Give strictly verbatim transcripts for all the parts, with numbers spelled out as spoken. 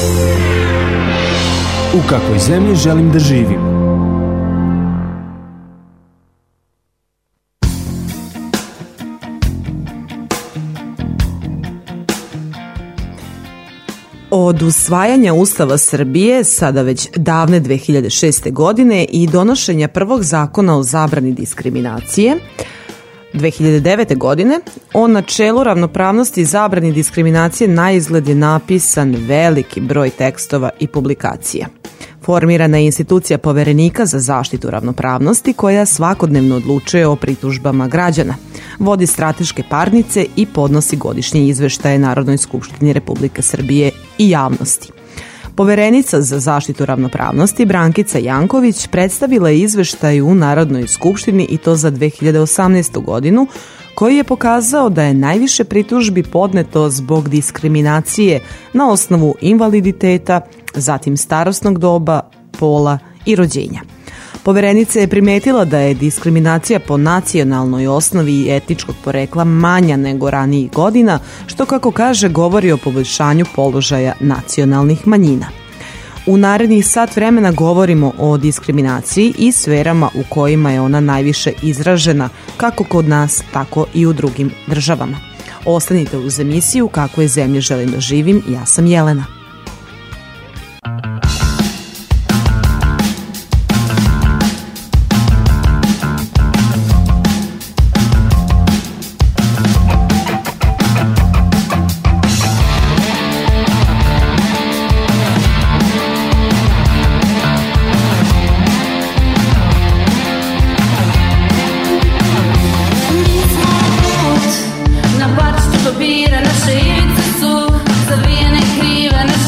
U kakvoj zemlji želim da živim? Od usvajanja Ustava Srbije, sada već davne dve hiljade šeste. godine, i donošenja prvog zakona o zabrani diskriminacije dve hiljade devete. godine, o načelu ravnopravnosti i zabrani diskriminacije naizgled je napisan veliki broj tekstova i publikacija. Formirana je institucija Poverenika za zaštitu ravnopravnosti koja svakodnevno odlučuje o pritužbama građana, vodi strateške parnice i podnosi godišnje izveštaje Narodnoj skupštini Republike Srbije i javnosti. Poverenica za zaštitu ravnopravnosti Brankica Janković predstavila je izveštaj u Narodnoj skupštini i to za dve hiljade osamnaestu. godinu, koji je pokazao da je najviše pritužbi podneto zbog diskriminacije na osnovu invaliditeta, zatim starosnog doba, pola i rođenja. Poverenica je primetila da je diskriminacija po nacionalnoj osnovi i etničkog porekla manja nego ranijih godina, što, kako kaže, govori o poboljšanju položaja nacionalnih manjina. U narednih sat vremena govorimo o diskriminaciji i sferama u kojima je ona najviše izražena, kako kod nas, tako i u drugim državama. Ostanite uz emisiju Kakvoj zemlji želim da živim, ja sam Jelena. Na parčetu bira naše ivice su zavijene krive,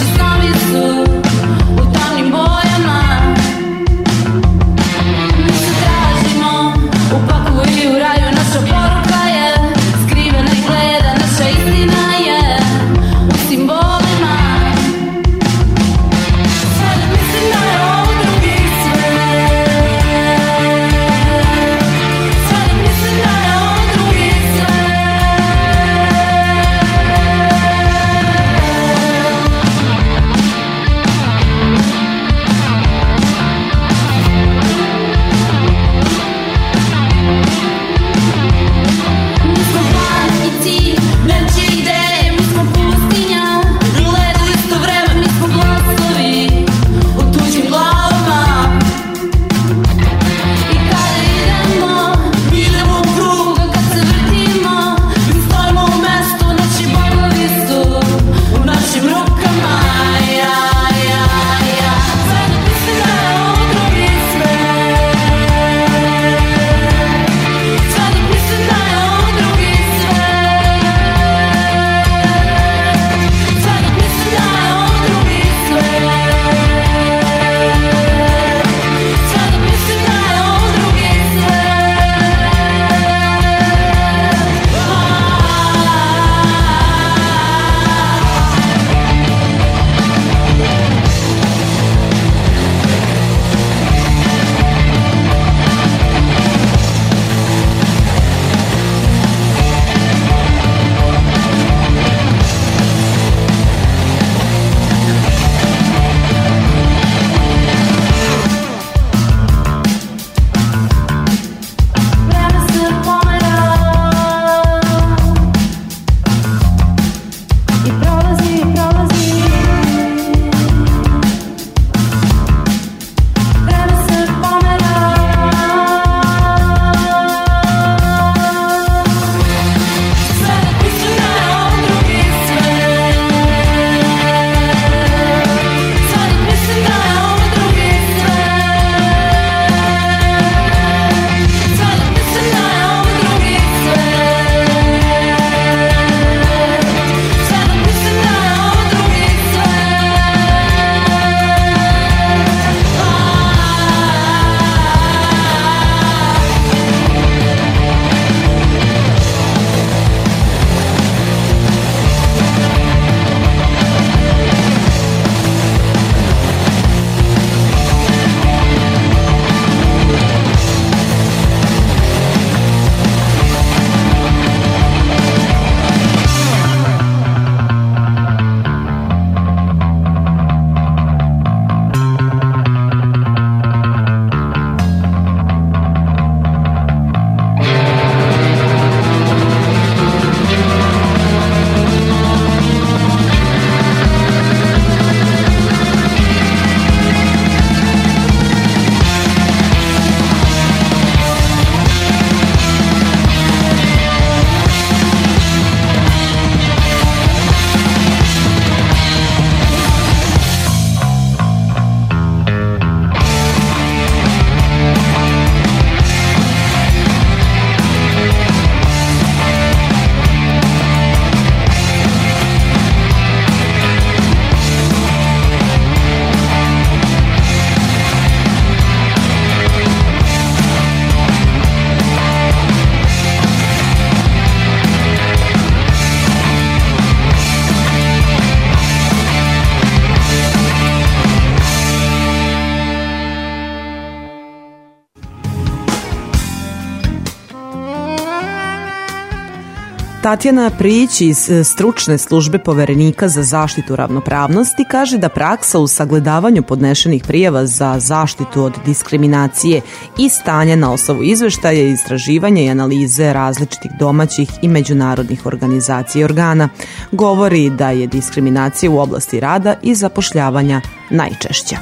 Tatjana Prijić iz stručne službe Poverenika za zaštitu ravnopravnosti kaže da praksa u sagledavanju podnešenih prijava za zaštitu od diskriminacije i stanja na osnovu izveštaja, istraživanja i analize različitih domaćih i međunarodnih organizacija i organa govori da je diskriminacija u oblasti rada i zapošljavanja najčešća.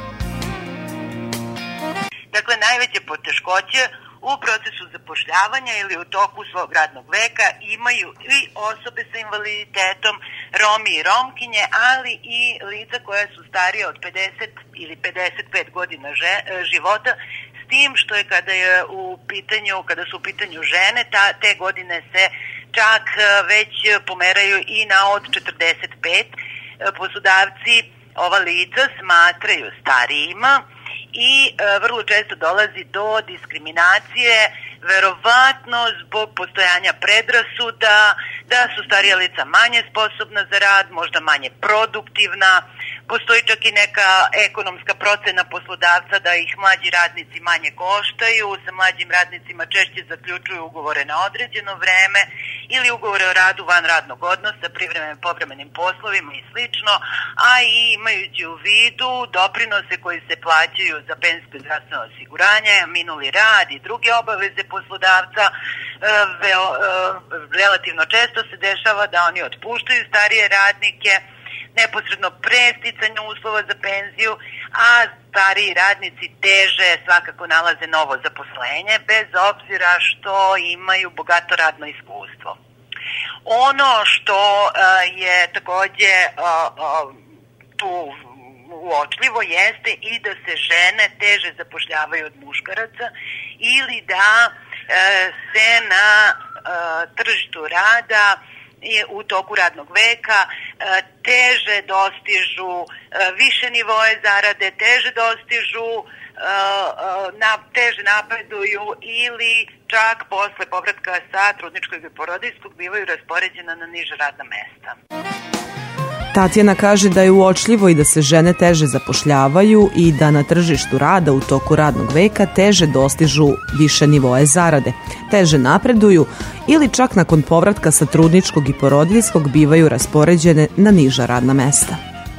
Dakle, najveće poteškoće u procesu zapošljavanja ili u toku svog radnog veka imaju i osobe sa invaliditetom, Romi i Romkinje, ali i lica koja su starije od pedeset ili pedeset pet godina života, s tim što je kada je u pitanju, kada su u pitanju žene, ta, te godine se čak već pomeraju i na od četrdeset pet. Poslodavci ova lica smatraju starijima i e, vrlo često dolazi do diskriminacije, verovatno zbog postojanja predrasuda, da su starija lica manje sposobna za rad, možda manje produktivna. Postoji čak i neka ekonomska procena poslodavca da ih mlađi radnici manje koštaju, sa mlađim radnicima češće zaključuju ugovore na određeno vreme ili ugovore o radu van radnog odnosa, privremenim povremenim poslovima i slično, a i imajući u vidu doprinose koji se plaćaju za penzijsko i zdravstveno osiguranje, minuli rad i druge obaveze poslodavca, veo, relativno često se dešava da oni otpuštaju starije radnike neposredno pre sticanja uslova za penziju, a stariji radnici teže svakako nalaze novo zaposlenje, bez obzira što imaju bogato radno iskustvo. Ono što uh, je takođe uh, uh, tu uočljivo jeste i da se žene teže zapošljavaju od muškaraca ili da uh, se na uh, tržištu rada u toku radnog veka teže dostižu više nivoe zarade, teže dostižu, na, teže napreduju ili čak posle povratka sa trudničkog i porodiljskog bivaju raspoređena na niža radna mesta. Tatjana kaže da je uočljivo i da se žene teže zapošljavaju i da na tržištu rada u toku radnog veka teže dostižu više nivoe zarade, teže napreduju ili čak nakon povratka sa trudničkog i porodiljskog bivaju raspoređene na niža radna mesta.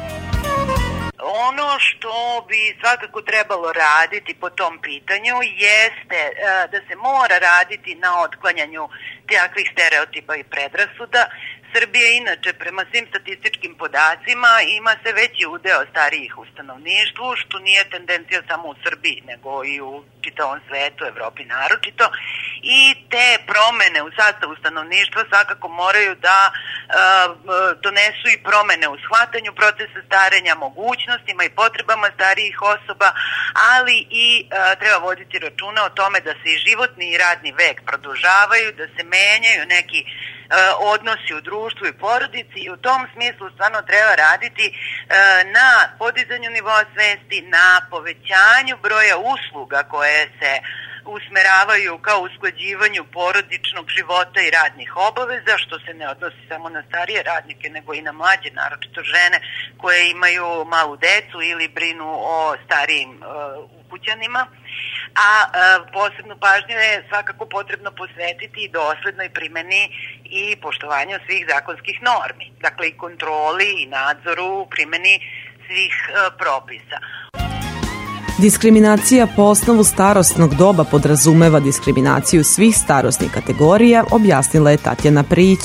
Ono što bi svakako trebalo raditi po tom pitanju jeste da se mora raditi na otklanjanju takvih stereotipa i predrasuda. Srbija inače prema svim statističkim podacima ima sve veći udeo starijih u stanovništvu, što nije tendencija samo u Srbiji, nego i u čitavom svetu, Evropi naročito. I te promene u sastavu stanovništva svakako moraju da uh, donesu i promene u shvatanju procesa starenja, mogućnostima i potrebama starijih osoba, ali i uh, treba voditi računa o tome da se i životni i radni vek produžavaju, da se menjaju neki odnosi u društvu i porodici i u tom smislu stvarno treba raditi na podizanju nivoa svesti, na povećanju broja usluga koje se usmeravaju kao usklađivanju porodičnog života i radnih obaveza, što se ne odnosi samo na starije radnike, nego i na mlađe, naročito žene koje imaju malu decu ili brinu o starijim ukućanima. A e, posebnu pažnju je svakako potrebno posvetiti i doslednoj primeni i poštovanju svih zakonskih normi. Dakle, i kontroli i nadzoru u primeni svih e, propisa. Diskriminacija po osnovu starosnog doba podrazumeva diskriminaciju svih starosnih kategorija, objasnila je Tatjana Prijić.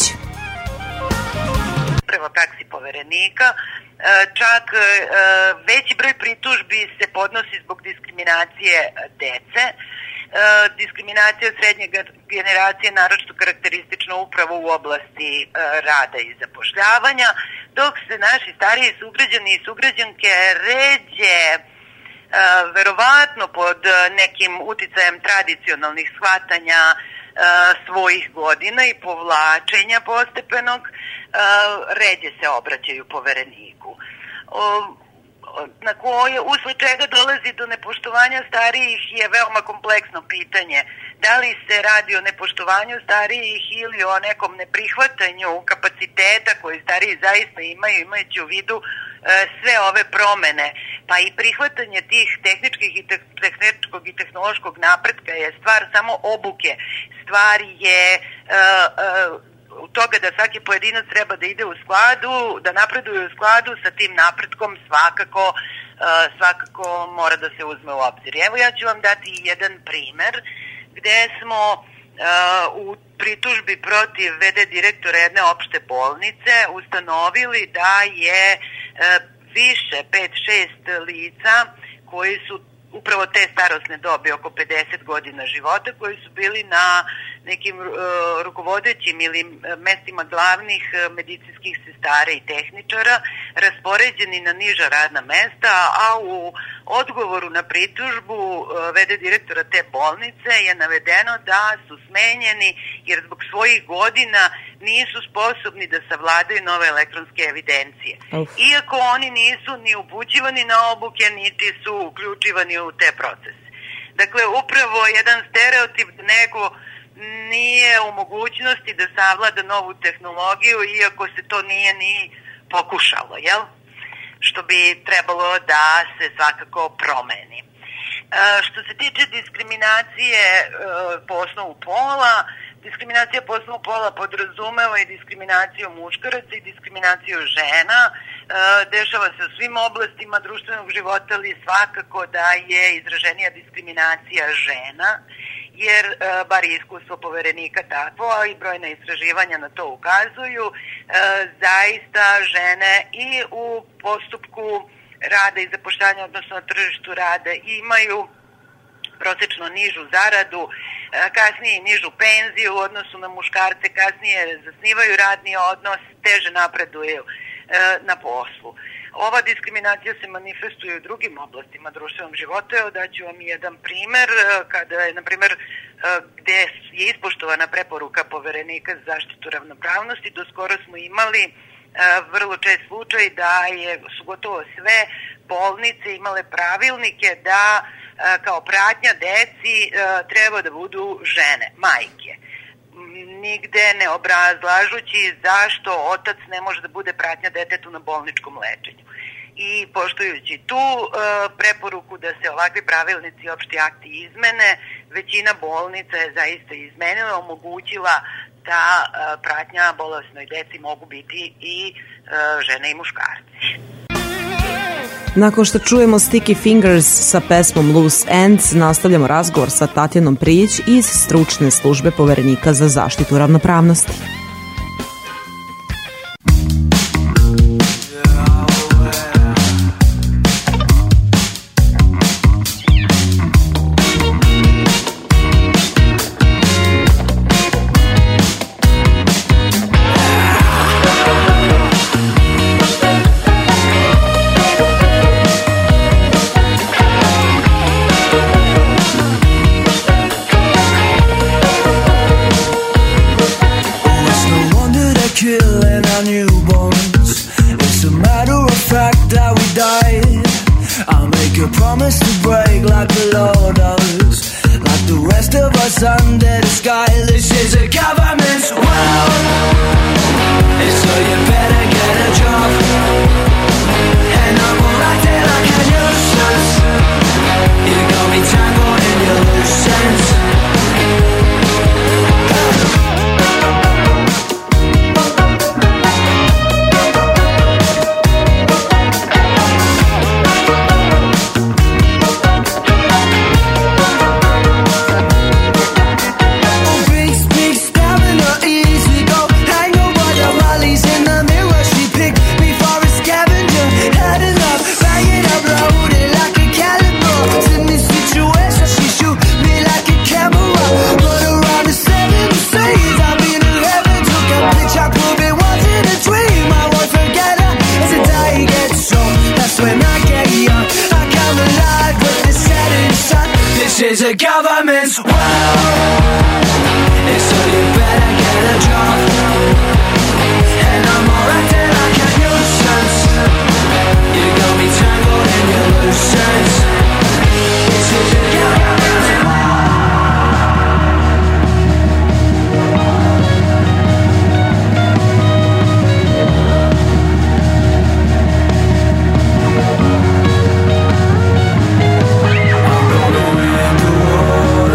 Prema praksi Poverenika, čak veći broj pritužbi se podnosi zbog diskriminacije dece. Diskriminacija srednje generacije naročito karakteristično upravo u oblasti rada i zapošljavanja, dok se naši stariji sugrađani i sugrađanke ređe verovatno pod nekim uticajem tradicionalnih shvatanja svojih godina i povlačenja postepenog, ređe se obraćaju Povereniku. Na koje, usled čega dolazi do nepoštovanja starijih je veoma kompleksno pitanje. Da li se radi o nepoštovanju starijih ili o nekom neprihvatanju kapaciteta koji stariji zaista imaju, imajući u vidu sve ove promene, pa i prihvatanje tih tehničkih i te, tehničkog i tehnološkog napretka je stvar samo obuke. Stvar je uh, uh, toga da svaki pojedinac treba da ide u skladu, da napreduje u skladu sa tim napretkom, svakako, svakako mora da se uzme u obzir. Evo ja ću vam dati jedan primer gde smo u pritužbi protiv ve de direktora jedne opšte bolnice ustanovili da je više, pet šest lica koji su upravo te starosne dobi, oko pedeset godina života, koji su bili na nekim uh, rukovodećim ili mestima glavnih medicinskih sestara i tehničara, raspoređeni na niža radna mesta, a u odgovoru na pritužbu uh, ve de direktora te bolnice je navedeno da su smenjeni jer zbog svojih godina nisu sposobni da savladaju nove elektronske evidencije. Uf. Iako oni nisu ni upućivani na obuke, niti su uključivani u te procese. Dakle, upravo jedan stereotip da neko nije u mogućnosti da savlada novu tehnologiju, iako se to nije ni pokušalo, jel? Što bi trebalo da se svakako promeni. E, što se tiče diskriminacije e, po osnovu pola, diskriminacija po osnovu pola podrazumeva i diskriminaciju muškaraca i diskriminaciju žena. E, dešava se u svim oblastima društvenog života, ali svakako da je izraženija diskriminacija žena, jer e, bar je iskustvo poverenika takvo, a i brojna istraživanja na to ukazuju, e, zaista žene i u postupku rada i zapošljanja, odnosno na tržištu rada, imaju prosečno nižu zaradu, kasnije nižu penziju u odnosu na muškarce, kasnije zasnivaju radni odnos, teže napreduju na poslu. Ova diskriminacija se manifestuje u drugim oblastima društvenog života. Evo daću vam jedan primer, kada je, na primer, gde je ispoštovana preporuka Poverenika za zaštitu ravnopravnosti, do skoro smo imali vrlo čest slučaj da je, su gotovo sve bolnice imale pravilnike da kao pratnja deci treba da budu žene, majke. Nigde ne obrazlažući zašto otac ne može da bude pratnja detetu na bolničkom lečenju. I poštujući tu e, preporuku da se ovakvi pravilnici i opšti akti izmene, većina bolnica je zaista izmenila, omogućila da e, pratnja bolesnoj deci mogu biti i e, žene i muškarci. Nakon što čujemo Sticky Fingers sa pesmom Loose Ends, nastavljamo razgovor sa Tatjanom Prijić iz stručne službe Poverenika za zaštitu ravnopravnosti. Is a government's wow. So you better get a job, and I'm alright till I can use sense. You got me tangled in your loose ends. This is a government's wow. I'm gonna win the war.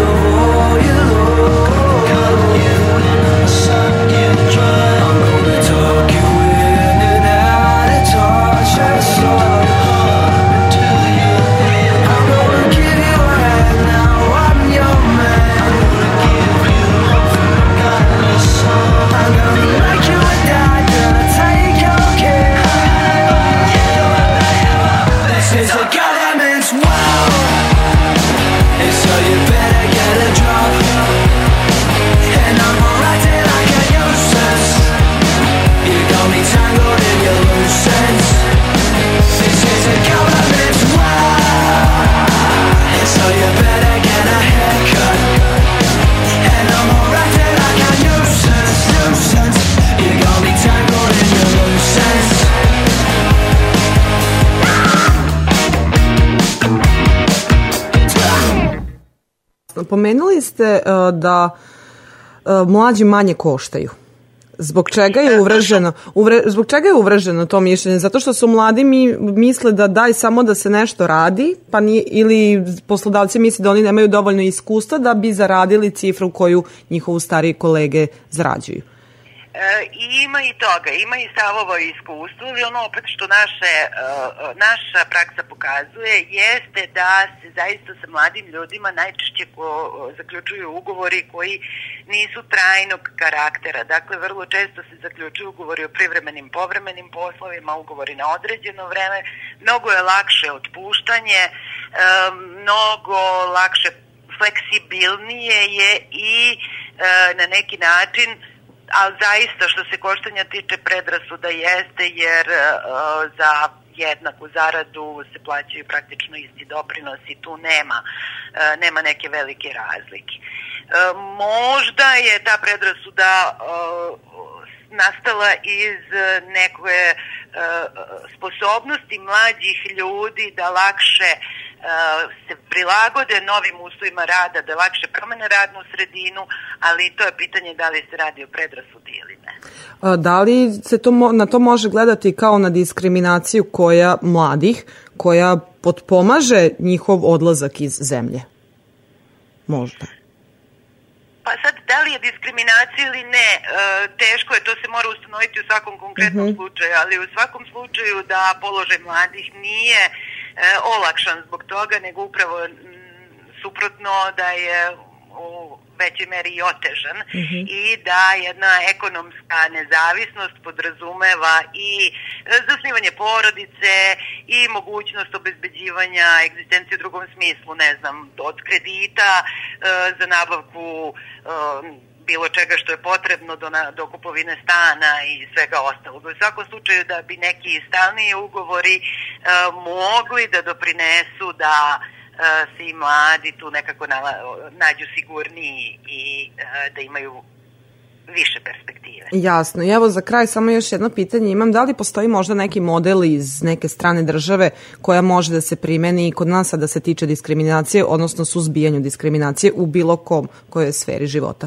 Pomenuli ste uh, da uh, mlađi manje koštaju. Zbog čega je uvreženo, uvre, zbog čega je uvreženo to mišljenje? Zato što su mladi mi misle da daj samo da se nešto radi, pa ni, ili poslodavci misle da oni nemaju dovoljno iskustva da bi zaradili cifru koju njihovu stariji kolege zarađuju. E, ima i toga, ima i stavovo iskustvo, ili ono opet što naše, uh, naša praksa pokazuje jeste da se zaista sa mladim ljudima najčešće ko, uh, zaključuju ugovori koji nisu trajnog karaktera. Dakle, vrlo često se zaključuju ugovori o privremenim, povremenim poslovima, ugovori na određeno vreme. Mnogo je lakše otpuštanje, uh, mnogo lakše, fleksibilnije je i uh, na neki način, ali zaista što se koštanja tiče predrasuda jeste, jer uh, za jednaku zaradu se plaćaju praktično isti doprinosi, tu nema, uh, nema neke velike razlike. Uh, možda je ta predrasuda uh, nastala iz neke uh, sposobnosti mlađih ljudi da lakše Uh, se prilagode novim uslovima rada, da lakše promene radnu sredinu, ali to je pitanje da li se radi o predrasudi ili ne. A, da li se to, na to može gledati kao na diskriminaciju koja mladih, koja potpomaže njihov odlazak iz zemlje? Možda. Pa sad, da li je diskriminacija ili ne, e, teško je, to se mora ustanoviti u svakom konkretnom mm-hmm. slučaju, ali u svakom slučaju da položaj mladih nije e, olakšan zbog toga, nego upravo m, suprotno da je u većoj meri i otežan mm-hmm. i da jedna ekonomska nezavisnost podrazumeva i zasnivanje porodice i mogućnost obezbeđivanja egzistencije u drugom smislu, ne znam, od kredita e, za nabavku e, bilo čega što je potrebno do, na, do kupovine stana i svega ostalog. U svakom slučaju da bi neki stalniji ugovori e, mogli da doprinesu da se i mladi tu nekako nađu sigurniji i da imaju više perspektive. Jasno. I evo za kraj samo još jedno pitanje imam. Da li postoji možda neki model iz neke strane države koja može da se primeni i kod nas, a da se tiče diskriminacije, odnosno suzbijanju diskriminacije u bilo kom kojoj sferi života?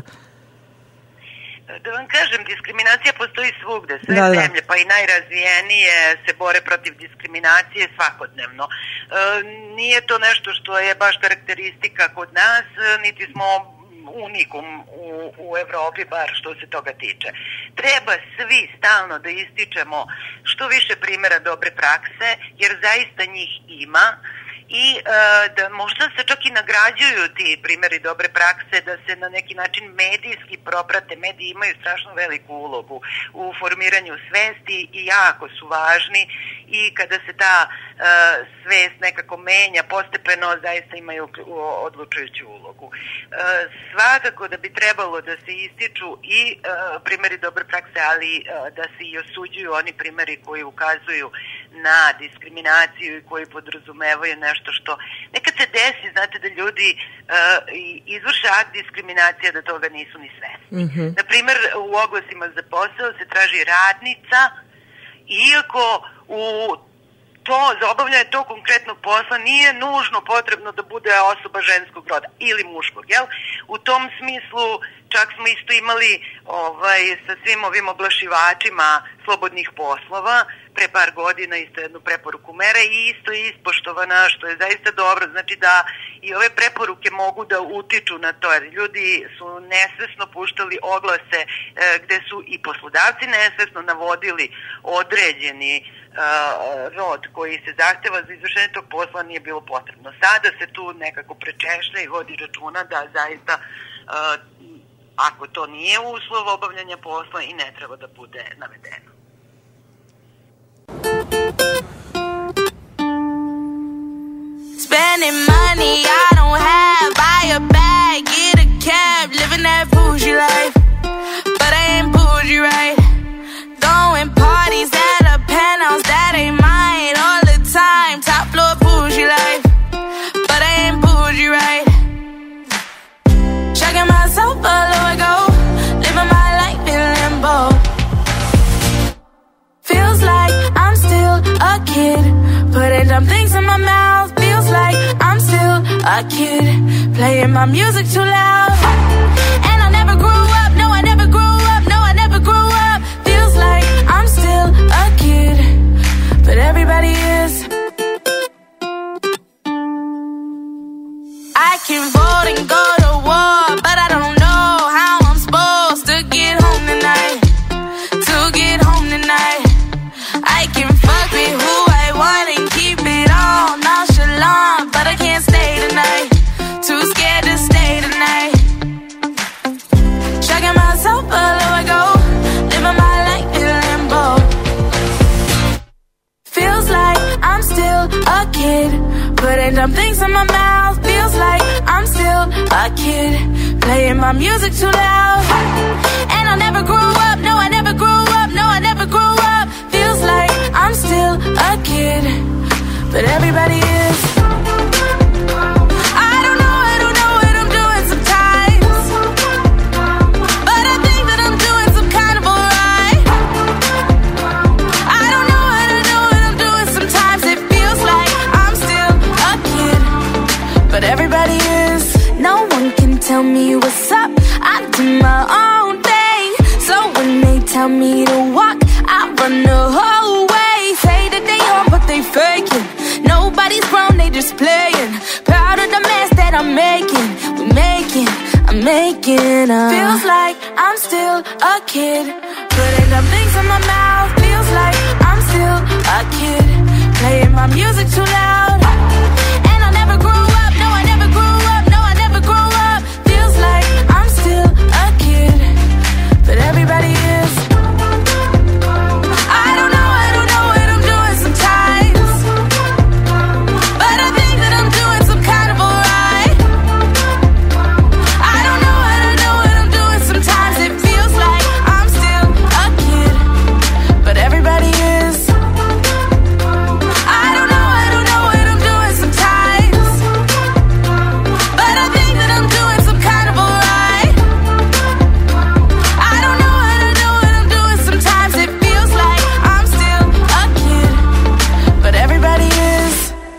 Da vam kažem, diskriminacija postoji svugde, sve da, zemlje, da. pa i najrazvijenije se bore protiv diskriminacije svakodnevno. E, nije to nešto što je baš karakteristika kod nas, niti smo unikum u, u Evropi, bar što se toga tiče. Treba svi stalno da ističemo što više primjera dobre prakse, jer zaista njih ima, i e, da možda se čak i nagrađuju ti primjeri dobre prakse, da se na neki način medijski proprate. Mediji imaju strašno veliku ulogu u formiranju svesti i jako su važni, i kada se ta e, svest nekako menja postepeno, zaista imaju odlučujuću ulogu. E, svakako da bi trebalo da se ističu i e, primjeri dobre prakse, ali e, da se i osuđuju oni primjeri koji ukazuju na diskriminaciju i koji podrazumevaju nešto što nekad se desi, znate, da ljudi uh, izvrše akt diskriminacije, da toga nisu ni svesni. Mm-hmm. Naprimjer, u oglasima za posao se traži radnica, iako u to, za obavljanje tog konkretnog posla nije nužno potrebno da bude osoba ženskog roda ili muškog, jel? U tom smislu čak smo isto imali ovaj, sa svim ovim oglašivačima slobodnih poslova pre par godina isto jednu preporuku mere i isto je ispoštovana, što je zaista dobro. Znači da i ove preporuke mogu da utiču na to, jer ljudi su nesvesno puštali oglase e, gde su i poslodavci nesvesno navodili određeni Uh, rod koji se zahteva za izvršenje tog posla, nije bilo potrebno. Sada se tu nekako prečešlja i vodi računa da zaista uh, ako to nije uslov obavljanja posla i ne treba da bude navedeno. Spending money I don't have, buy a bag, get a cab, living that bougie life, but I ain't bougie right. Throwing parties at a penthouse that ain't mine all the time. Top floor bougie life, but I ain't bougie right. Checking myself all over go, living my life in limbo. Feels like I'm still a kid, putting dumb things in my mouth. Feels like I'm still a kid, playing my music too loud. And I never grew up, no I never grew up, no I never grew up. Feels like I'm still a kid, but everybody is. I can vote and go to war, but I don't know how I'm supposed to get home tonight. To get home tonight, I can fuck with who I want and keep it all nonchalant, but I can't stay tonight. Too scared to stay tonight. Chugging myself below I go, living my life in limbo. Feels like I'm still a kid, putting dumb things in my mouth. Feels like I'm still a kid, playing my music too loud. And I never grew up, no I never grew up, no I never grew up. Feels like I'm still a kid, but everybody is. I don't know, I don't know what I'm doing sometimes, but I think that I'm doing some kind of alright. I don't know, I don't know what I'm doing sometimes. It feels like I'm still a kid, but everybody is. No one can tell me what's up, I do my own thing. So when they tell me to walk, I run the whole way. Say that they on but they faking. Nobody's grown, they just playing. Proud of the mess that I'm making. We making, I'm making up. Feels like I'm still a kid, putting up things in my mouth. Feels like I'm still a kid, playing my music too loud. And I never grew up, no I never grew up, no I never grew up. Feels like I'm still a kid, but everybody is. I don't know, I don't know what I'm doing sometimes, but I think that I'm doing some kind of alright. I don't know, I don't know what I'm doing sometimes. It feels like I'm still a kid, but everybody is. I don't know, I don't know what I'm doing sometimes, but I think that I'm doing some kind of alright. I don't know, I don't know what I'm doing sometimes. It feels like I'm still a kid, but everybody is.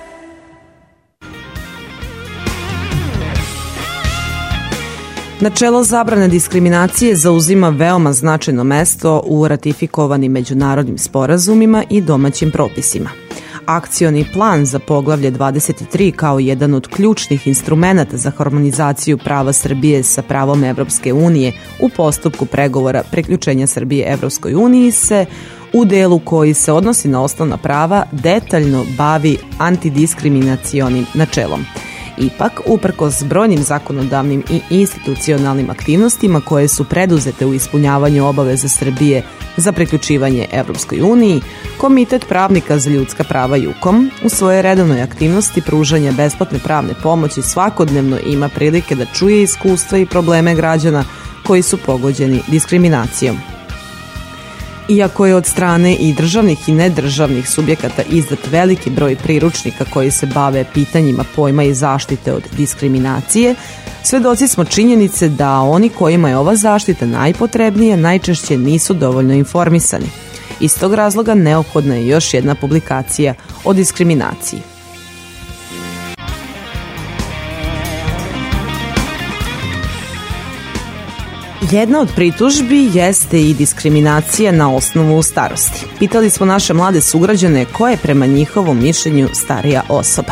Načelo zabrane diskriminacije zauzima veoma značajno mesto u ratifikovanim međunarodnim sporazumima i domaćim propisima. Akcioni plan za poglavlje dvadeset tri kao jedan od ključnih instrumenata za harmonizaciju prava Srbije sa pravom Evropske unije u postupku pregovora priključenja Srbije Evropskoj uniji se u delu koji se odnosi na osnovna prava detaljno bavi antidiskriminacionim načelom. Ipak, uprkos brojnim zakonodavnim i institucionalnim aktivnostima koje su preduzete u ispunjavanju obaveza Srbije za priključivanje Evropskoj uniji, Komitet pravnika za ljudska prava JUKOM u svojoj redovnoj aktivnosti pružanja besplatne pravne pomoći svakodnevno ima prilike da čuje iskustva i probleme građana koji su pogođeni diskriminacijom. Iako je od strane i državnih i nedržavnih subjekata izdat veliki broj priručnika koji se bave pitanjima pojma i zaštite od diskriminacije, svedoci smo činjenice da oni kojima je ova zaštita najpotrebnija najčešće nisu dovoljno informisani. Iz tog razloga neophodna je još jedna publikacija o diskriminaciji. Jedna od pritužbi jeste i diskriminacija na osnovu starosti. Pitali smo naše mlade sugrađane ko je prema njihovom mišljenju starija osoba.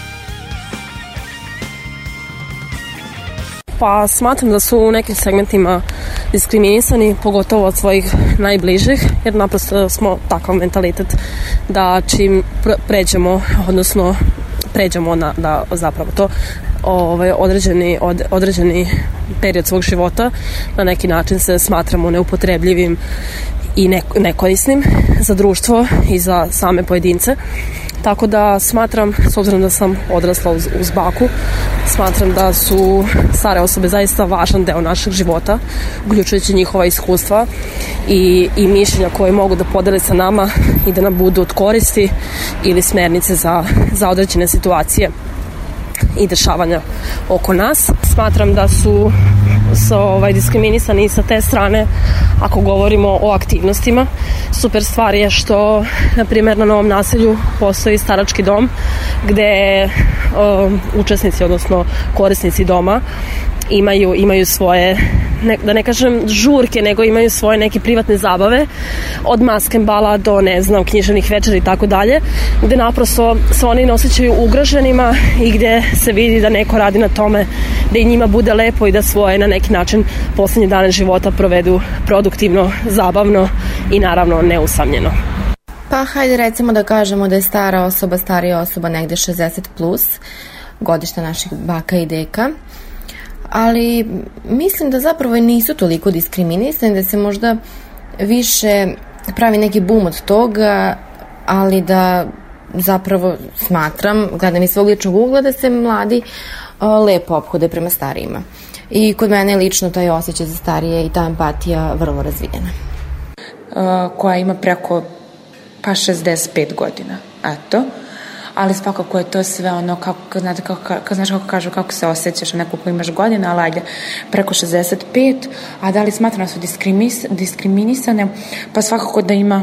Pa smatram da su u nekim segmentima diskriminisani, pogotovo od svojih najbližih, jer naprosto smo takav mentalitet da čim pređemo, odnosno pređemo na da zapravo to ovaj, određeni, od, određeni period svog života na neki način se smatramo neupotrebljivim i ne, nekorisnim za društvo i za same pojedince. Tako da smatram, s obzirom da sam odrasla uz, uz baku, smatram da su stare osobe zaista važan deo našeg života, uključujući njihova iskustva i, i mišljenja koje mogu da podele sa nama i da nam budu od koristi ili smernice za, za određene situacije i dešavanja oko nas. Smatram da su su ovaj, diskriminisani i sa te strane ako govorimo o aktivnostima. Super stvar je što, na primjer, na Novom naselju postoji starački dom gde um, učesnici, odnosno korisnici doma imaju, imaju svoje, ne, da ne kažem žurke, nego imaju svoje neke privatne zabave, od maskembala do, ne znam, književnih večera i tako dalje, gde naprosto se oni ne osjećaju ugroženima i gde se vidi da neko radi na tome da i njima bude lepo i da svoje na neki način poslednje dane života provedu produktivno, zabavno i naravno neusamljeno. Pa hajde recimo da kažemo da je stara osoba, starija osoba negde šezdeset plus, godišta naših baka i deka, ali mislim da zapravo nisu toliko diskriminisani, da se možda više pravi neki bum od toga, ali da zapravo smatram, gledam iz svog ličnog ugla, da se mladi uh, lepo ophode prema starijima. I kod mene lično taj osjećaj za starije i ta empatija vrlo razvijena. Uh, koja ima preko pa šezdeset pet godina, eto. Ali svakako je to sve ono, kako, znate, kako, kako, znaš kako kažu, kako se osjećaš neko ko imaš godina, ali ajde, preko šezdeset pet, a da li smatram da su diskriminis, diskriminisane, pa svakako da ima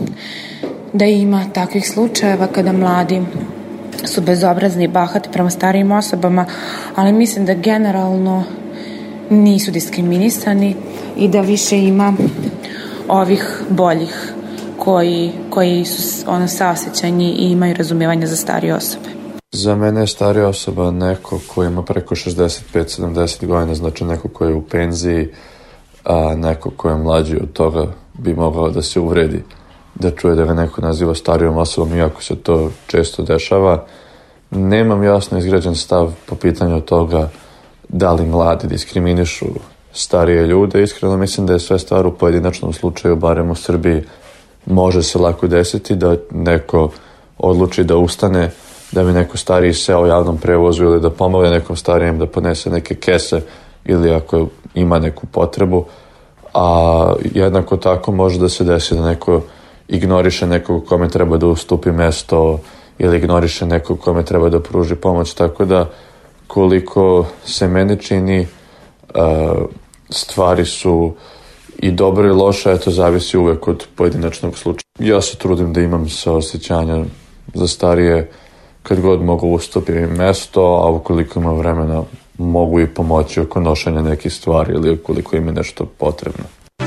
da ima takvih slučajeva kada mladi su bezobrazni i bahati prema starijim osobama, ali mislim da generalno nisu diskriminisani i da više ima ovih boljih koji, koji su ono saosećajni i imaju razumijevanje za starije osobe. Za mene je starija osoba neko ko ima preko šezdeset pet sedamdeset godina, znači neko ko je u penziji, a neko ko je mlađi od toga bi mogao da se uvredi da čuje da ga neko naziva starijom osobom, iako se to često dešava. Nemam jasno izgrađen stav po pitanju toga da li mladi diskriminišu starije ljude. Iskreno mislim da je sve stvar u pojedinačnom slučaju, barem u Srbiji. Može se lako desiti da neko odluči da ustane, da bi neko stariji seo u javnom prevozu ili da pomogne nekom starijem da ponese neke kese ili ako ima neku potrebu. A jednako tako može da se desi da neko ignoriše nekog kome treba da ustupi mesto ili ignoriše nekog kome treba da pruži pomoć. Tako da koliko se mene čini, stvari su i dobro i loše, eto, zavisi uvek od pojedinačnog slučaja. Ja se trudim da imam saosećanja za starije, kad god mogu ustupim im mesto, a ukoliko ima vremena mogu i pomoći oko nošenja nekih stvari ili ukoliko im je nešto potrebno.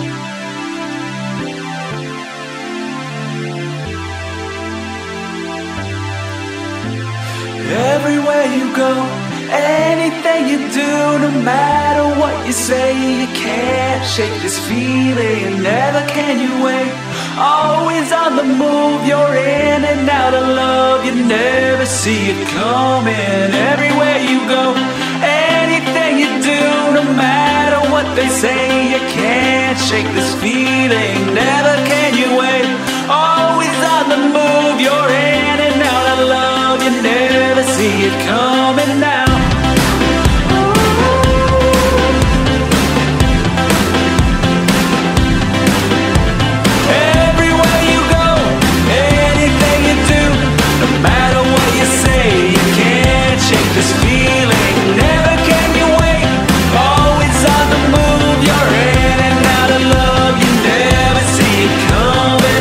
Everywhere you go, anything you do, no matter what you say, you can't shake this feeling, never can you wait. Always on the move, you're in and out of love, you never see it coming. Everywhere you go, anything you do, no matter what they say, you can't shake this feeling, never can you wait. Always on the move, you're in and out of love, you never see it coming now. This feeling, never can you wait. Always on the move, you're in and out of love, you never see it coming.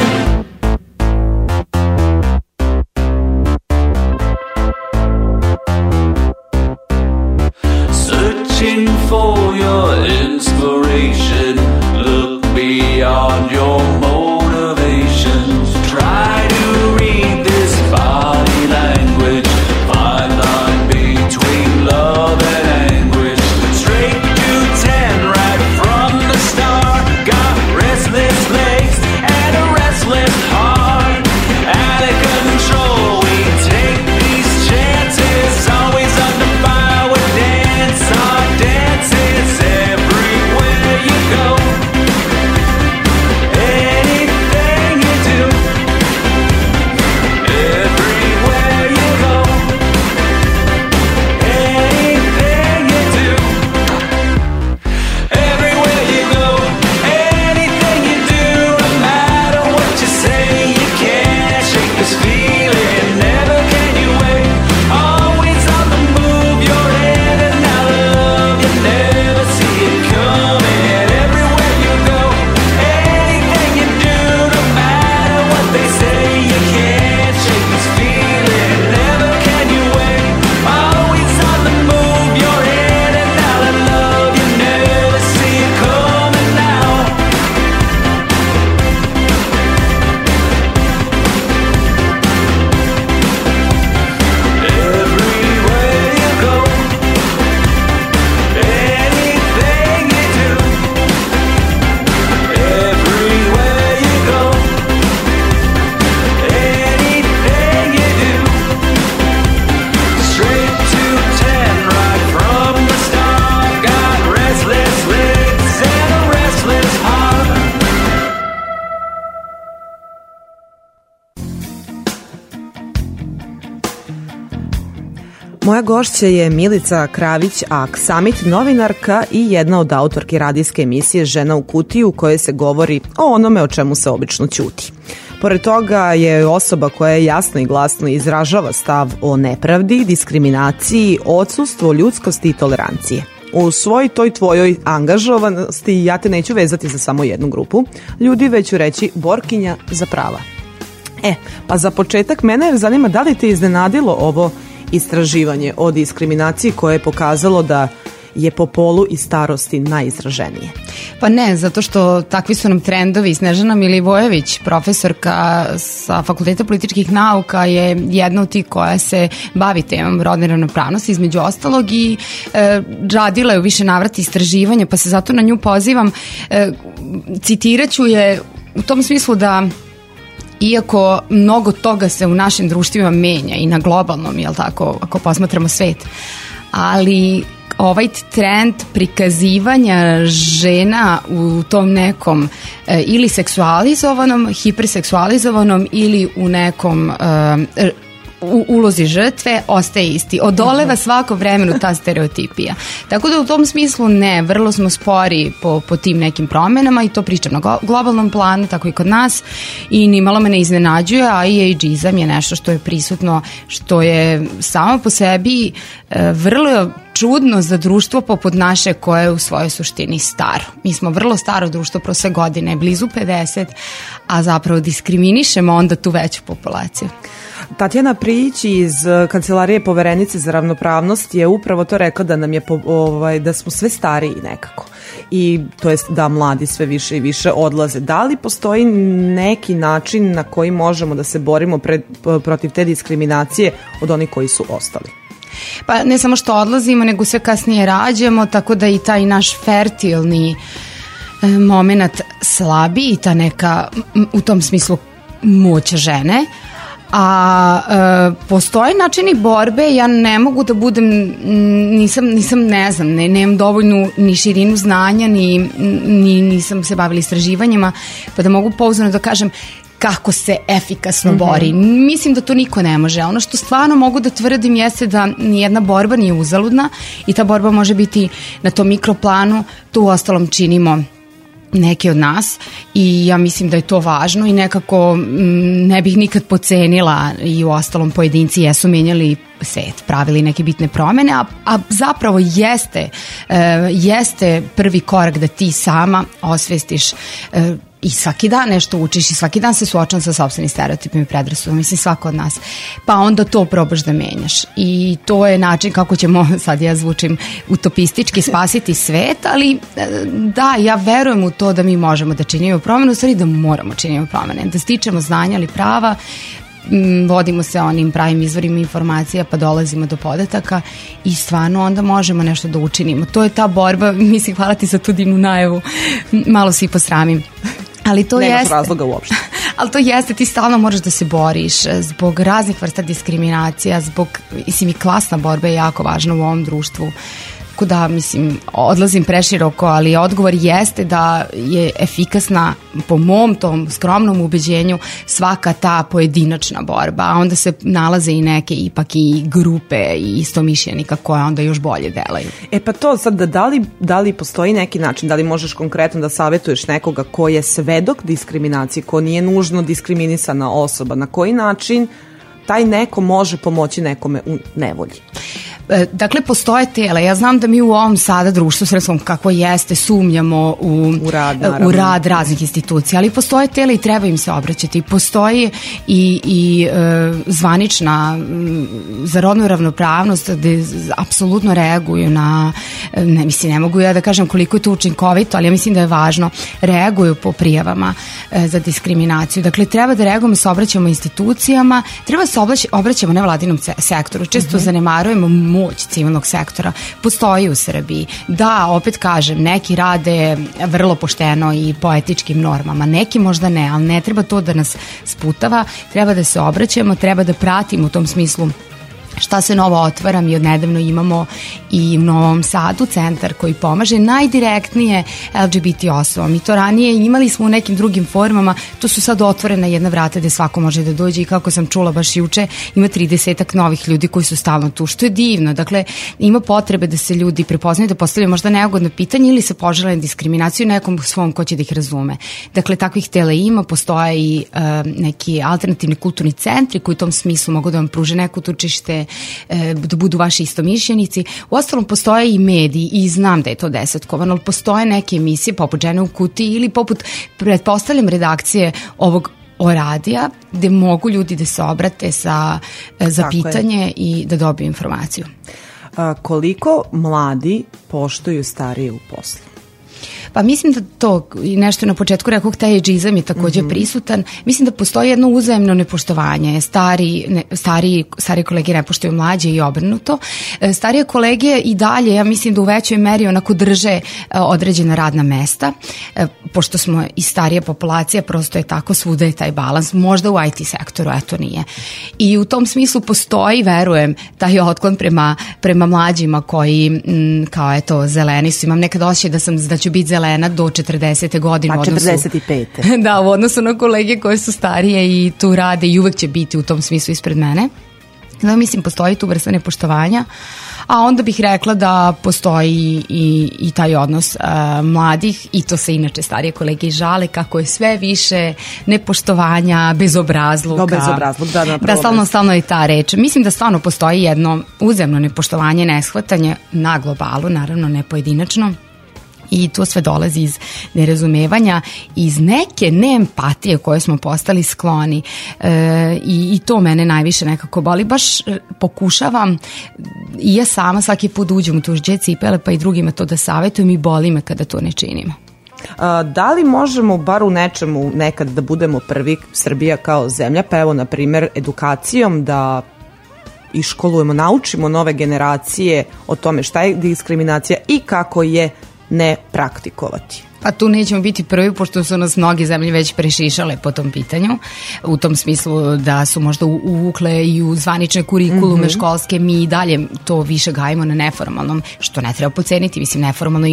Moja gošća je Milica Kravić-Aksamit, novinarka i jedna od autorki radijske emisije Žena u kutiji, u kojoj se govori o onome o čemu se obično ćuti. Pored toga je osoba koja jasno i glasno izražava stav o nepravdi, diskriminaciji, odsustvu ljudskosti i tolerancije. U svoj toj tvojoj angažovanosti ja te neću vezati za samo jednu grupu ljudi, već ću reći borkinja za prava. E, pa za početak mene zanima da li te iznenadilo ovo istraživanje o diskriminaciji koje je pokazalo da je po polu i starosti najizraženije? Pa ne, zato što takvi su nam trendovi. Snežana Milivojević, profesorka sa Fakulteta političkih nauka, je jedna od tih koja se bavi temom rodne ravnopravnosti između ostalog i e, radila je u više navrata istraživanja, pa se zato na nju pozivam. E, citiraću je u tom smislu da iako mnogo toga se u našim društvima menja i na globalnom, jel tako, ako posmatramo svet, ali ovaj trend prikazivanja žena u tom nekom e, ili seksualizovanom, hiperseksualizovanom ili u nekom e, u ulozi žrtve ostaje isti. Odoleva svako vremenu ta stereotipija. Tako da u tom smislu ne, vrlo smo spori po, po tim nekim promenama i to pričam na globalnom planu, tako i kod nas, i nimalo me ne iznenađuje, a i ageizam je nešto što je prisutno, što je samo po sebi e, vrlo čudno za društvo poput naše koje je u svojoj suštini staro. Mi smo vrlo staro društvo, prosek godine, blizu pedeset, a zapravo diskriminišemo onda tu veću populaciju. Tatjana Prijić iz Kancelarije Poverenice za ravnopravnost je upravo to rekla, da nam je ovaj, da smo sve stariji nekako i to jest da mladi sve više i više odlaze. Da li postoji neki način na koji možemo da se borimo pred, protiv te diskriminacije od onih koji su ostali? Pa ne samo što odlazimo, nego sve kasnije rađamo, tako da i taj naš fertilni e, moment slabi i ta neka u tom smislu moć žene. A e, postoje načini borbe, ja ne mogu da budem, nisam, nisam ne znam, ne, nemam dovoljnu ni širinu znanja, ni, ni nisam se bavila istraživanjima, pa da mogu pouzdano da kažem kako se efikasno bori. Mm-hmm. Mislim da to niko ne može. Ono što stvarno mogu da tvrdim jeste da nijedna borba nije uzaludna i ta borba može biti na tom mikroplanu, to u ostalom činimo neki od nas i ja mislim da je to važno i nekako m, ne bih nikad pocenila i u ostalom pojedinci jesu menjali svet, pravili neke bitne promene, a, a zapravo jeste, e, jeste prvi korak da ti sama osvestiš e, i svaki dan nešto učiš i svaki dan se suočam sa sopstvenim stereotipima i predrasudama, mislim svako od nas, pa onda to probaš da menjaš i to je način kako ćemo, sad ja zvučim utopistički, spasiti svet, ali da, ja verujem u to da mi možemo da činimo promene, u stvari da moramo činimo promene, da stičemo znanja ali prava, vodimo se onim pravim izvorima informacija pa dolazimo do podataka i stvarno onda možemo nešto da učinimo. To je ta borba, mislim, hvala ti za tu divnu najavu, malo se i posramim. Ali to nemaš jeste, razloga uopšte. Ali to jeste, ti stalno moraš da se boriš zbog raznih vrsta diskriminacija, zbog, mislim, i klasna borba je jako važna u ovom društvu. Tako da, mislim, odlazim preširoko, ali odgovor jeste da je efikasna, po mom tom skromnom ubeđenju, svaka ta pojedinačna borba, a onda se nalaze i neke ipak i grupe i istomišljenika koje onda još bolje delaju. E pa to sad, da li, da li postoji neki način, da li možeš konkretno da savjetuješ nekoga ko je svedok diskriminacije, ko nije nužno diskriminisana osoba, na koji način taj neko može pomoći nekome u nevolji? Dakle, postoje tela. Ja znam da mi u ovom sada društvu srpskom kako jeste sumnjamo u, u, rad, u rad raznih institucija, ali postoje tela i treba im se obraćati. Postoji i, i e, zvanična m, za rodnu ravnopravnost gde apsolutno reaguju na, ne, mislim, ne mogu ja da kažem koliko je to učinkovito, ali ja mislim da je važno, reaguju po prijavama e, za diskriminaciju. Dakle, treba da reagujemo, se obraćamo institucijama, treba da se obraćamo nevladinom sektoru. Često mm-hmm. zanemarujemo moć civilnog sektora, postoji u Srbiji. Da, opet kažem, neki rade vrlo pošteno i po etičkim normama, neki možda ne, ali ne treba to da nas sputava, treba da se obraćamo, treba da pratimo u tom smislu šta se novo otvara. Mi odnedavno imamo i u Novom Sadu centar koji pomaže najdirektnije L G B T osobama. Mi to ranije imali smo u nekim drugim formama, to su sad otvorena jedna vrata gde svako može da dođe i kako sam čula baš juče, ima tridesetak novih ljudi koji su stalno tu, što je divno. Dakle, ima potrebe da se ljudi prepoznaju, da postavljaju možda neugodno pitanje ili se požele na diskriminaciju nekom svom ko će da ih razume. Dakle, takvih tela ima, postoje i uh, neki alternativni kulturni centri koji u tom smislu mogu da vam pruže neko utočište, da budu vaši istomišljenici. Uostalom postoje i mediji i znam da je to desetkovano, ali postoje neke emisije poput Žene u kutiji ili poput, pretpostavljam, redakcije ovog Oradija, gde mogu ljudi da se obrate sa, za Tako pitanje je. I da dobiju informaciju. A, koliko mladi poštuju starije u poslu? Pa mislim da to, nešto na početku rekao, taj ageizam je također mm-hmm. prisutan. Mislim da postoji jedno uzajemno nepoštovanje. Stari, ne, stari, stari kolege ne poštuju mlađe i obrnuto. Starije kolege i dalje, ja mislim da u većoj meri onako drže određena radna mesta. Pošto smo i starija populacija, prosto je tako, svuda je taj balans. Možda u I T sektoru, eto nije. I u tom smislu postoji, verujem, taj otklon prema, prema mlađima koji, m, kao eto, zeleni su. Imam nekad osjećaj da sam, da ću biti zelena do četrdesete godine. Pa četrdeset i pete. Da, u odnosu na kolege koje su starije i tu rade i uvek će biti u tom smislu ispred mene. Da, mislim, postoji tu vrsta nepoštovanja, a onda bih rekla da postoji i, i taj odnos uh, mladih, i to se inače starije kolege žale kako je sve više nepoštovanja, bezobrazluka. No, bezobrazluk, da, na da, stalno, stalno je ta reč. Mislim da stvarno postoji jedno uzemno nepoštovanje, neshvatanje na globalu, naravno ne pojedinačno. I to sve dolazi iz nerazumevanja, iz neke neempatije koje smo postali skloni e, i, i to mene najviše nekako boli. Baš pokušavam i ja sama svaki put uđem u tuđe cipele, pa i drugima to da savjetujem, i boli me kada to ne činimo. A, da li možemo bar u nečemu nekad da budemo prvi, Srbija kao zemlja, pa evo na primjer edukacijom da iškolujemo, naučimo nove generacije o tome šta je diskriminacija i kako je ne praktikovati? Pa tu nećemo biti prvi, pošto su nas mnoge zemlje već prešišale po tom pitanju, u tom smislu da su možda uvukle i u zvanične kurikulume mm-hmm. školske. Mi i dalje to više gajimo na neformalnom, što ne treba poceniti, mislim, neformalno i,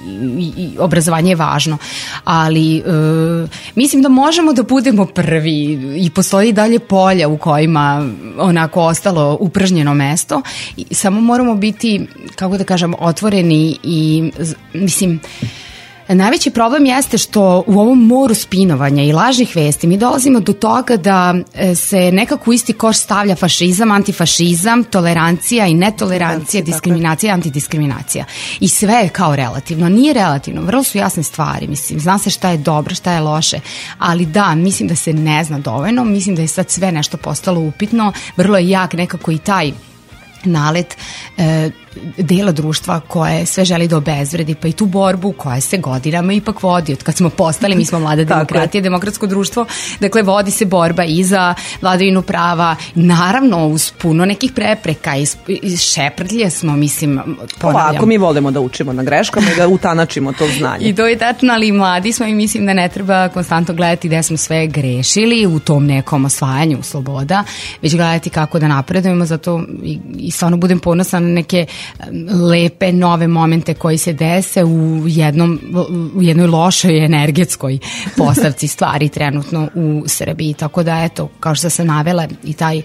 i, i obrazovanje je važno, ali e, mislim da možemo da budemo prvi i postoji dalje polja u kojima onako ostalo upražnjeno mesto, i samo moramo biti, kako da kažem, otvoreni i mislim, najveći problem jeste što u ovom moru spinovanja i lažnih vesti mi dolazimo do toga da se nekako u isti koš stavlja fašizam, antifašizam, tolerancija i netolerancija, diskriminacija i antidiskriminacija. I sve je kao relativno. Nije relativno, vrlo su jasne stvari. Mislim, zna se šta je dobro, šta je loše, ali da, mislim da se ne zna dovoljno, mislim da je sad sve nešto postalo upitno, vrlo je jak nekako i taj nalet e, dela društva koje sve želi da obezvredi, pa i tu borbu koja se godinama ipak vodi. Od kad smo postali, mi smo mlada demokratija, demokratsko društvo, dakle vodi se borba i za vladavinu prava, naravno uz puno nekih prepreka, iz, iz šeprtlje smo, mislim, ponavljam. Ovako, mi volimo da učimo na greškama i da utanačimo to znanje. I to je tačno, ali mladi smo i mislim da ne treba konstantno gledati gde smo sve grešili u tom nekom osvajanju sloboda, već gledati kako da napredujemo, zato i, i stvarno budem ponosna na neke lepe nove momente koji se dese u jednom u jednoj lošoj energetskoj postavci stvari trenutno u Srbiji, tako da eto, kao što sam navela, i taj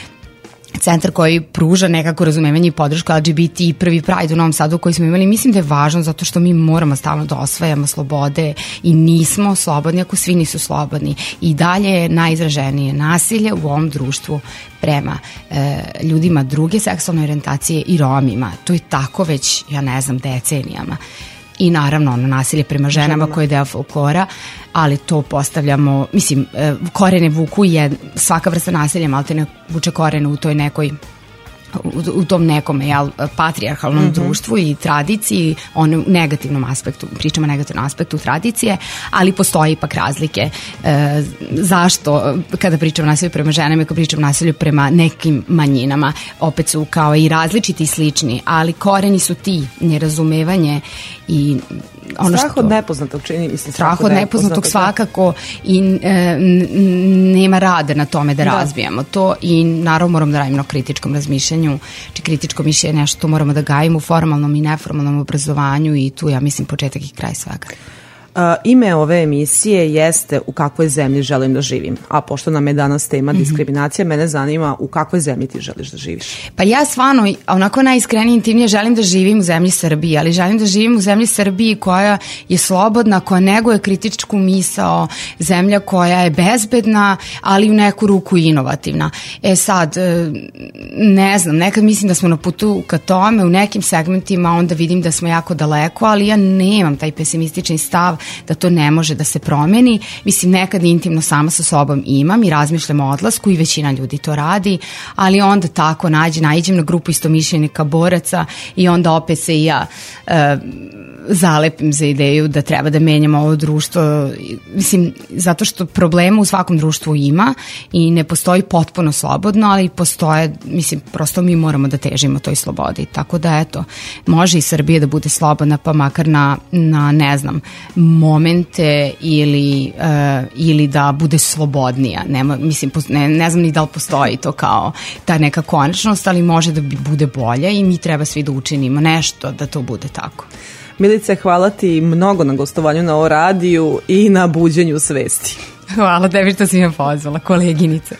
centar koji pruža nekako razumevanje i podršku L G B T i prvi Pride u Novom Sadu koji smo imali, mislim da je važno zato što mi moramo stalno da osvajamo slobode i nismo slobodni ako svi nisu slobodni. I dalje je najizraženije nasilje u ovom društvu prema e, ljudima druge seksualne orijentacije i Romima. To je tako već, ja ne znam, decenijama. I naravno ono nasilje prema ženama koje je deo folklora, ali to postavljamo, mislim, korene vuku je svaka vrsta nasilja, malte ne vuče korene u toj nekoj u, u tom nekom jel, patrijarhalnom mm-hmm. društvu i tradiciji, onom negativnom aspektu, pričamo o negativnom aspektu tradicije, ali postoji ipak razlike. E, zašto kada pričamo o nasilju prema ženama i kada pričamo o nasilju prema nekim manjinama, opet su kao i različiti i slični, ali koreni su ti, nerazumevanje i ono strah što, od nepoznatog čini mi se. Strah od nepoznatog svakako i e, n, nema rada na tome da, da razvijamo to i naravno moramo da radimo na kritičkom razmišljanju, či kritičko mišljenje je nešto moramo da gajimo u formalnom i neformalnom obrazovanju i tu ja mislim početak i kraj svega. Uh, ime ove emisije jeste U kakvoj zemlji želim da živim, a pošto nam je danas tema mm-hmm. diskriminacija, mene zanima u kakvoj zemlji ti želiš da živiš? Pa ja stvarno, onako najiskrenije intimnije želim da živim u zemlji Srbiji, ali želim da živim u zemlji Srbiji koja je slobodna, koja neguje kritičku misao, zemlja koja je bezbedna, ali u neku ruku inovativna. E sad, ne znam, nekad mislim da smo na putu ka tome, u nekim segmentima onda vidim da smo jako daleko, ali ja nemam taj pesimistični stav da to ne može da se promeni. Mislim, nekad intimno sama sa sobom imam i razmišljam o odlasku i većina ljudi to radi, ali onda tako nađe, naiđem na grupu istomišljenika boraca i onda opet se i ja e, zalepim za ideju da treba da menjamo ovo društvo. Mislim, zato što problema u svakom društvu ima i ne postoji potpuno slobodno, ali postoje, mislim, prosto mi moramo da težimo toj slobodi. Tako da, eto, može i Srbija da bude slobodna, pa makar na, na ne znam, momente ili, uh, ili da bude slobodnija. Nema, mislim, ne, ne znam ni da li postoji to kao ta neka konačnost, ali može da bude bolja i mi treba svi da učinimo nešto da to bude tako. Milice, hvala ti mnogo na gostovanju na O radiju i na buđenju svesti. Hvala tebi što si me pozvala, koleginice.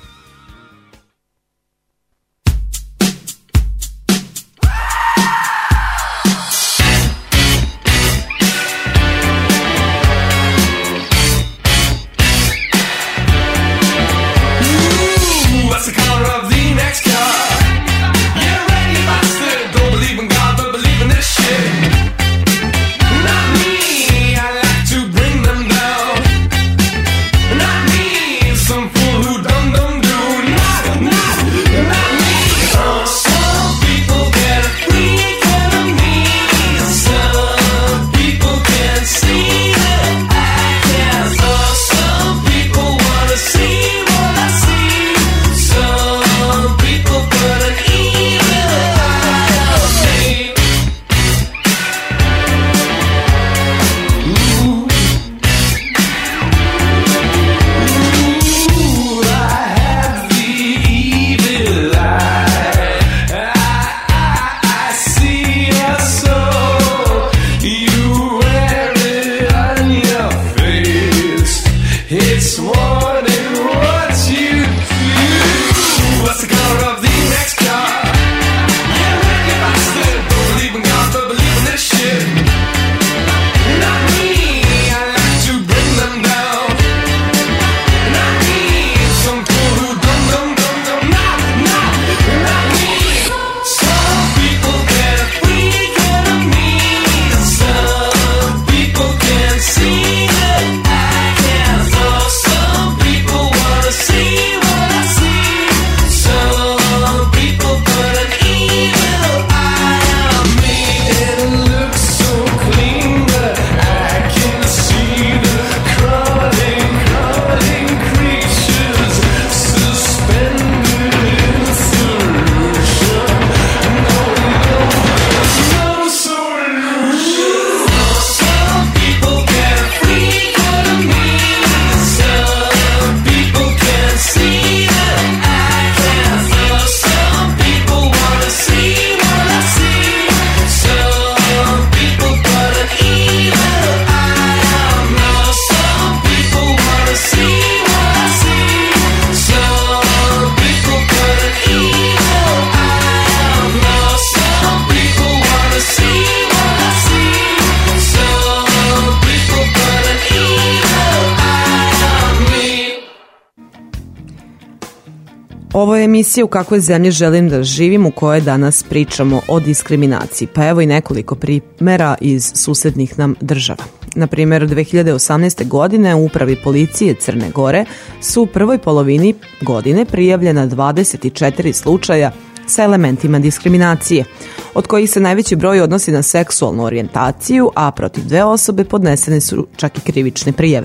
Ovo je emisija U kakvoj zemlji želim da živim, u kojoj danas pričamo o diskriminaciji. Pa evo i nekoliko primera iz susednih nam država. Na primjer, dve hiljade osamnaeste. godine u Upravi policije Crne Gore su u prvoj polovini godine prijavljena dvadeset četiri slučaja sa elementima diskriminacije, od kojih se najveći broj odnosi na seksualnu orijentaciju, a protiv dve osobe podnesene su čak i krivične prijave.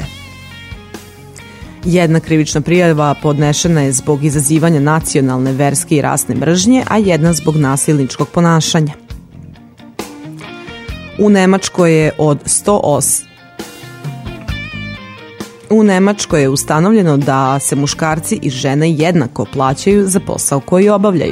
Jedna krivična prijava podnešena je zbog izazivanja nacionalne, verske i rasne mržnje, a jedna zbog nasilničkog ponašanja. U Nemačkoj je od sto osam U Nemačkoj je ustanovljeno da se muškarci i žene jednako plaćaju za posao koji obavljaju.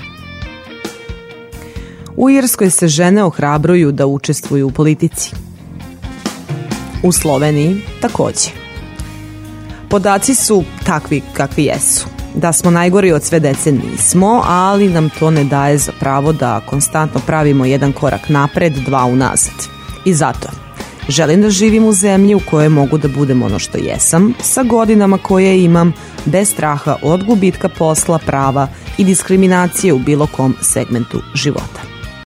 U Irskoj se žene ohrabruju da učestvuju u politici. U Sloveniji takođe. Podaci su takvi kakvi jesu. Da smo najgori od sve dece nismo, ali nam to ne daje za pravo da konstantno pravimo jedan korak napred, dva unazad. I zato želim da živim u zemlji u kojoj mogu da budem ono što jesam, sa godinama koje imam, bez straha od gubitka posla, prava i diskriminacije u bilo kom segmentu života.